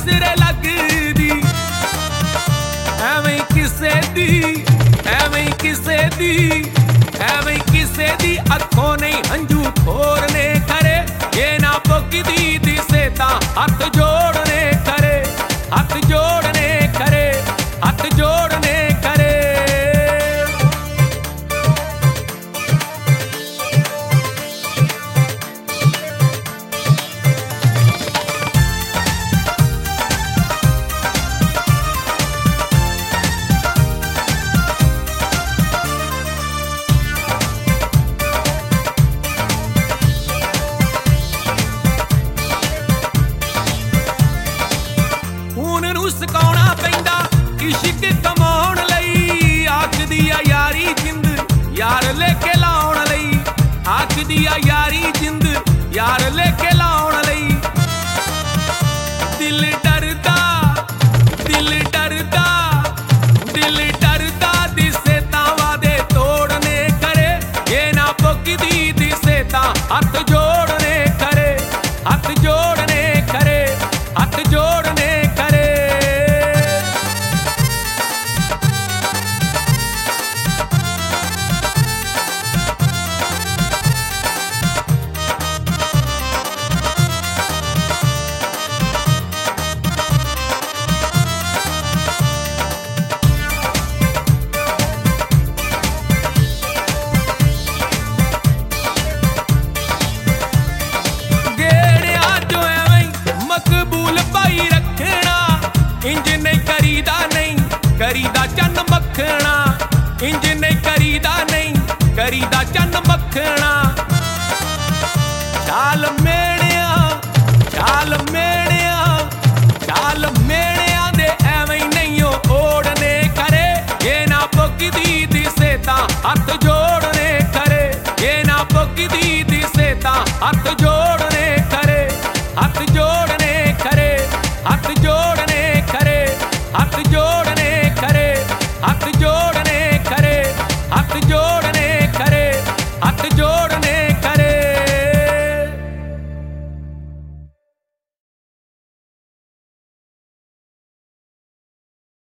सिरे लगदी, एवें किसे दी, एवें किसे दी, एवें किसे दी अखों नहीं हंजू फोरने करे। ये ना पुकदी दिसे ता हथ जोड़ने करे, हथ जोड़ने करे, हथ जोड़ने करे। सकाउणा पैंदा इश्क कमाउण लई, आखदी आ यारी जिंद यार लेके लाउण लई, आखदी आ यारी जिंद यार लेके लाउण लई। दिल डरदा, दिल डरदा, दिल डरदा दिसे तां वादे तोड़ने करे। ये ना पुकदी दिसे तां हथ जोड़ने करे, हथ जोड़ने करे, हथ जोड़ने करे। इंज नहीं करीदा, नहीं करीदा चन्न मखना, इंज नहीं करीदा, नहीं करीदा चन्न मखना। चाल मेड़िया, चाल मेड़िया, चाल मेड़िया दे एवें नहीं ओढ़ने करे। ये ना पुकदी दिसे तां हथ जोड़ने करे, ये ना पुकदी दिसे तां हथ